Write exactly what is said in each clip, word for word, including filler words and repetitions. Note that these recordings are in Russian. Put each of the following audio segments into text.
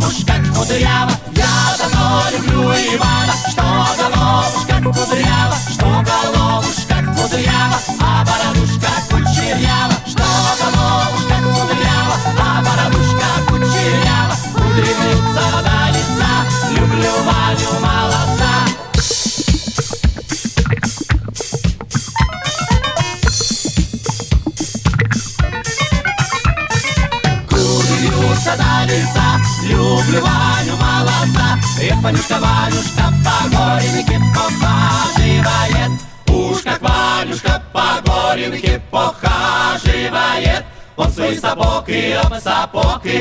головушка кудрява. Я давно люблю Ивана, что головушка кудрява, что головушка кудрява, а бородушка кучерява, что головушка кудрява, а бородушка кучерява. Кудри вьются до лица, люблю Ваню молодца. До лица, люблю Ваню молодца. И Ванюшка, Ванюшка по горенке похаживает. Уж как Ванюшка по горенке похаживает. Он свой сапог и об сапог и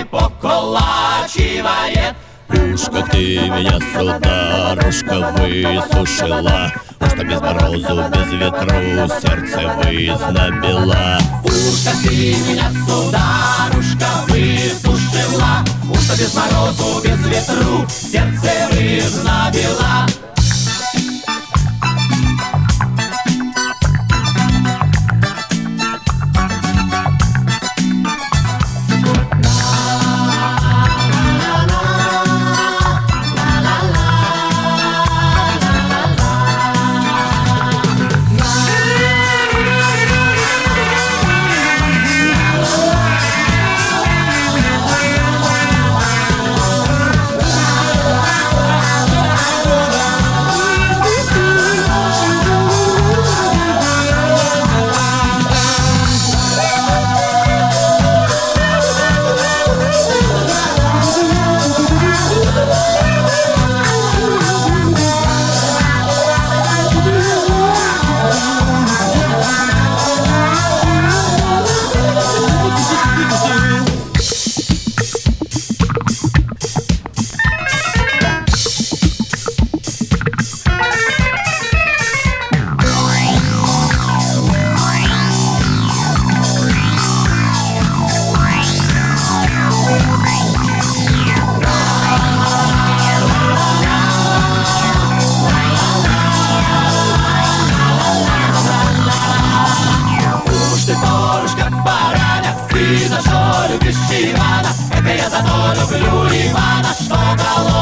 поколачивает. Уж как ты меня, сударушка, высушила, уж что без морозу, без ветру сердце вызнобила. Уж как ты меня, сударушка, высушила, уж что без морозу, без ветру сердце вызнобила. Ты за что любишь Ивана? Это я за то люблю Ивана, что голова